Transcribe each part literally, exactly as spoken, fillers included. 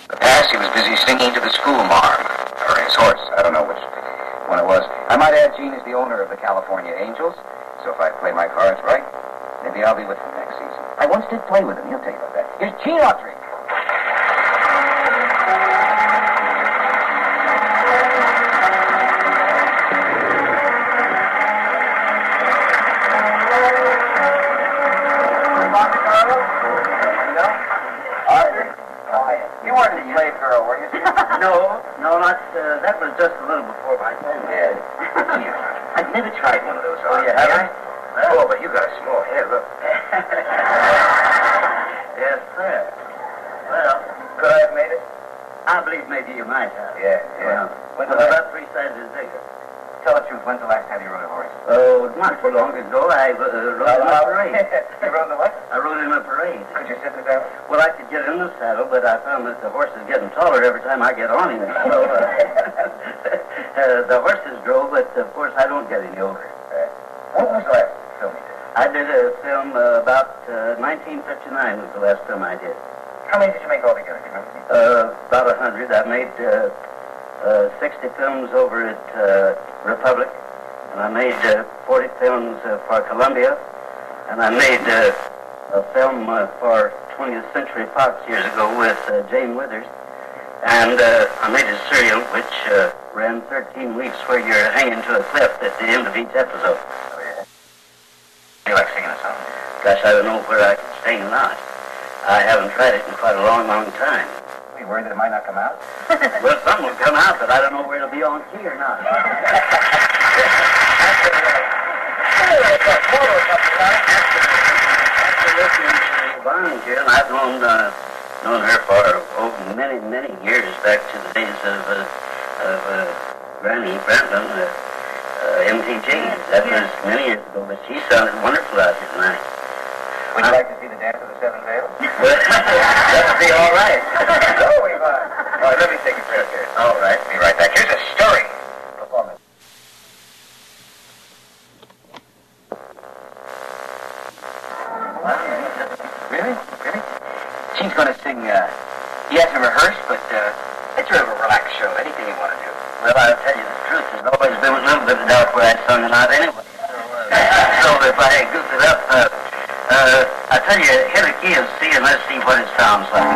the past, he was busy singing to the school marm, or his horse. I don't know which one it was. I might add Gene is the owner of the California Angels, so if I play my cards right, maybe I'll be with him next season. I once did play with him. He'll tell you about that. Here's Gene Autry. You weren't a slave girl, were you? No, no, not, uh, that was just a little before my time. Yeah. I've never tried one of those. Oh, yeah, have have I? Oh, but you got a small head, look. Yes, sir. Well, Could I have made it? I believe maybe you might have. Yeah, yeah. Well, When's well, the last... about three sizes bigger. Tell the truth, when's the last time you rode a horse? Oh, not so long ago, I uh, rode in a parade. You rode in the what? I rode in a parade. Could you sit in the saddle? Well, I could get in the saddle, but I found that the horse is getting taller every time I get on him. So, uh, uh, the horses drove, but of course I don't get any older. Uh, what was the last film you did? I did a film uh, about uh, nineteen fifty-nine was the last film I did. How many did you make altogether? Do you remember? Uh, about a hundred. I made uh, uh, sixty films over at uh, Republic, and I made uh, forty films uh, for Columbia, and I made uh, a film uh, for twentieth Century Fox years ago with uh, Jane Withers, and uh, I made a serial which uh, ran thirteen weeks where you're hanging to a cliff at the end of each episode. Oh, yeah. You like singing a song? Gosh, I don't know where I can sing or not. I haven't tried it in quite a long, long time. Are you worried that it might not come out? Well, some will come out, but I don't know where it'll be on key or not. After listening to Yvonne here, and I've known, uh, known her for oh, many, many years, back to the days of, uh, of uh, Granny Franklin, uh, uh, M T G. That was many years ago, but she sounded wonderful out here tonight. Would you like to see the dance of the seven veils? That would be all right. Oh, we might. All right, let me take a breath here. All right. Be right back. Here's a stirring performance. Really? Really? Gene's going to sing, uh, he hasn't rehearsed, but, uh, it's sort of a relaxed show. Anything you want to do. Well, I'll tell you the truth. There's always been a little bit of doubt where I sung it out anyway. So, uh, so if I goof it up, uh, uh, I tell you, hit a key of C and let's see what it sounds like.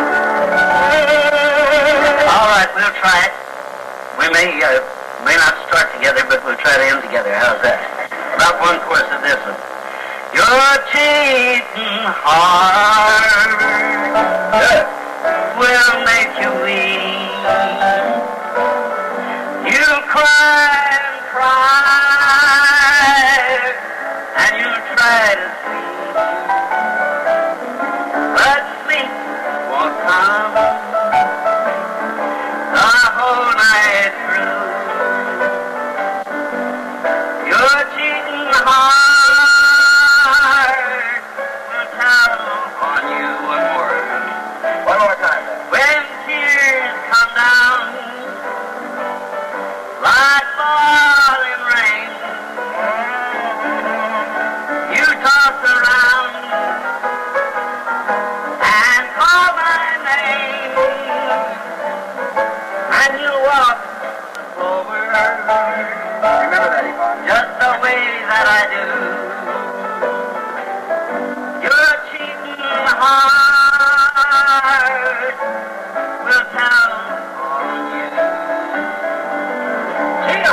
All right, we'll try it. We may, uh, may not start together, but we'll try to end together. How's that? About one chorus of this one. Your cheating heart will make you weep. You cry and cry, and you try to sleep. But sleep won't come the whole night through. Your cheating heart will tell on you one more. One more time, then. When tears come down like falling rain, you toss around and call my name, and you walk forward Remember that, Yvonne. just the way that I do. Your cheating heart will tell on you. Gina!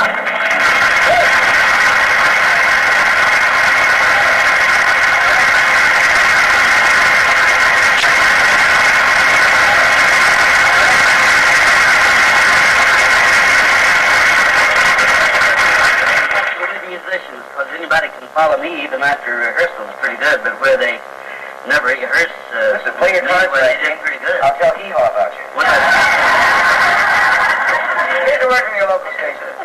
Musicians, because anybody can follow me even after rehearsal is pretty good, but where they never rehearse, uh, Listen, play your cards well, right, they did Gene. pretty good. I'll tell Hee-Haw about you. When I, Here's a word from your local station.